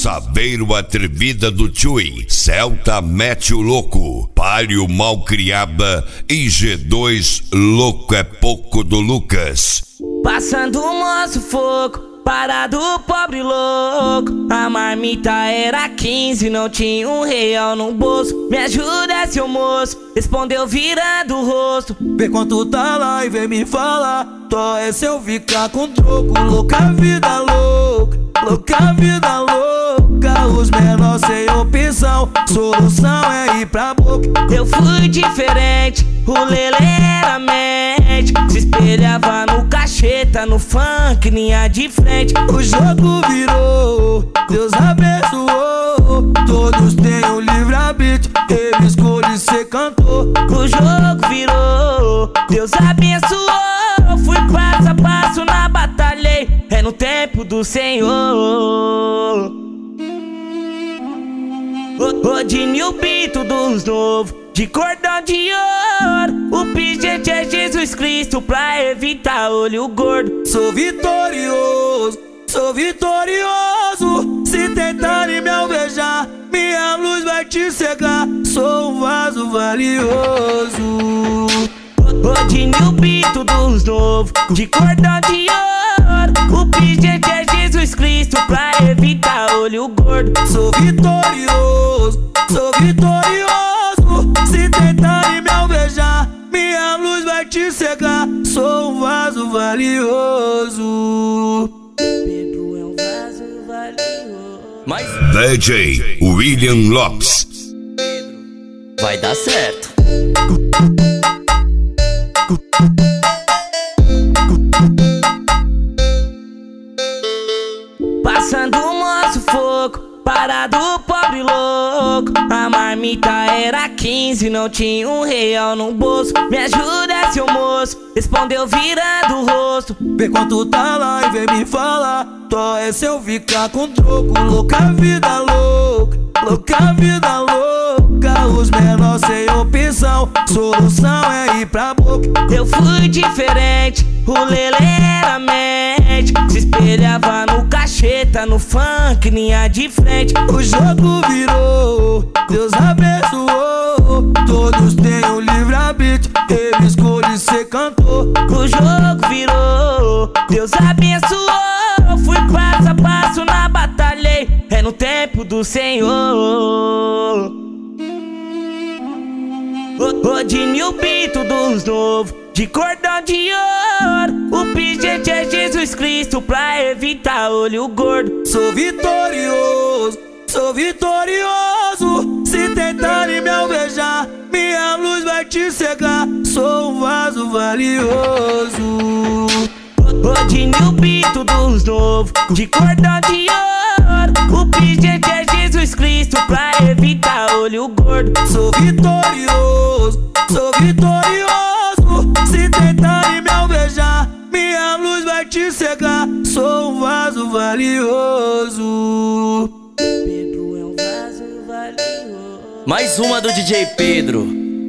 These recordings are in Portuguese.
Saveiro Atrevida do Tchui, Celta Mete o Louco, Palio Malcriada e G2 Louco é Pouco do Lucas. Passando o moço fogo, parado pobre louco. A marmita era 15, não tinha R$1 no bolso. Me ajuda, seu moço, respondeu virando o rosto. Vê quanto tá lá e vem me falar. Tó é se eu ficar com troco. Louca vida louca, louca vida louca. Os menores sem opção, solução é ir pra boca. Eu fui diferente, o Lele era mente. Se espelhava no cacheta, no funk, linha de frente. O jogo virou, Deus abençoou. Todos têm o livre-arbítrio, ele escolhe ser cantor. O jogo virou, Deus abençoou. Fui passo a passo na batalha, é no tempo do Senhor. O Dinho Bito dos novos, de cordão de ouro. O pingente é Jesus Cristo pra evitar olho gordo. Sou vitorioso, sou vitorioso. Se tentarem me alvejar, minha luz vai te cegar. Sou um vaso valioso. O Dinho Bito dos novos, de cordão de ouro. O pingente é Jesus Cristo pra evitar olho gordo. Sou vitorioso, sou vitorioso. Se tentarem me alvejar, minha luz vai te cegar. Sou um vaso valioso. Pedro é um vaso valioso. Mas DJ William Lopes. vai dar certo. Passando o moço fogo, parado pobre louco. A marmita era 15, não tinha R$1 no bolso. Me ajuda, seu moço, respondeu virando o rosto. Vê quanto tá lá e vem me falar. Tó é se eu ficar com troco. Louca vida louca, louca vida louca. Os menores sem opção, solução é ir pra boca. Eu fui diferente, o Lele era mente. Se espelhava no cacheta, no funk, linha de frente. O jogo virou, Deus abençoou. Todos têm o livre-arbítrio, ele escolhe ser cantor. O jogo virou, Deus abençoou. Fui passo a passo na batalha, é no tempo do Senhor. O Dinho Bito dos novos, de cordão de ouro. O pingente é Jesus Cristo pra evitar olho gordo. Sou vitorioso, sou vitorioso. Se tentarem me alvejar, minha luz vai te cegar. Sou um vaso valioso. O Dinho Bito dos novos, de cordão de ouro. O pingente é Jesus Cristo pra evitar olho gordo. Sou vitorioso, sou vitorioso. Se tentarem me alvejar, minha luz vai te cegar. Sou um vaso valioso. Pedro é um vaso valioso. Mais uma do DJ Pedro.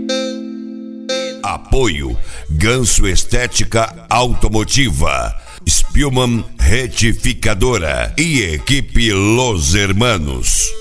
Apoio Ganso Estética Automotiva, Spielmann Retificadora e equipe Los Hermanos.